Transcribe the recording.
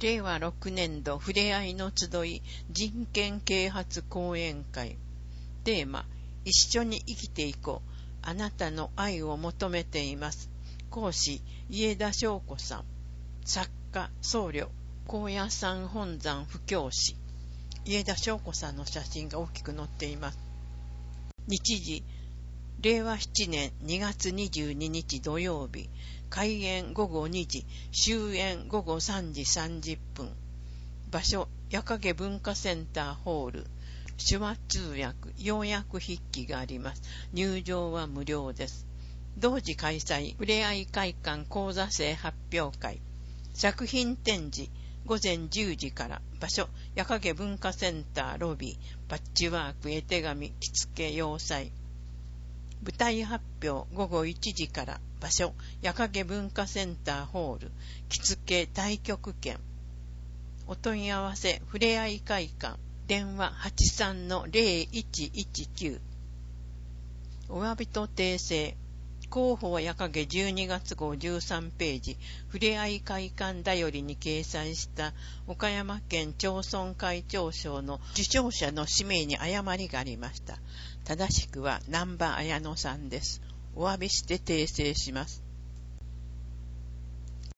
令和6年度ふれあいの集い人権啓発講演会。テーマ、一緒に生きていこう。あなたの愛を求めています。講師、家田翔子さん。作家、僧侶、高野山本山布教師。家田翔子さんの写真が大きく載っています。日時、令和7年2月22日土曜日。開演午後2時、終演午後3時30分。場所、矢影文化センターホール。手話通訳、要約筆記があります。入場は無料です。同時開催、ふれあい会館講座生発表会。作品展示、午前10時から。場所、矢影文化センターロビー。パッチワーク、絵手紙、着付け、洋裁。舞台発表、午後1時から。場所、矢影文化センターホール。着付け、太極拳。お問い合わせ、ふれあい会館。電話 83-0119。お詫びと訂正。広報矢影12月号13ページ、ふれあい会館だよりに掲載した岡山県町村会長賞の受賞者の氏名に誤りがありました。正しくは難波綾乃さんです。お詫びして訂正します。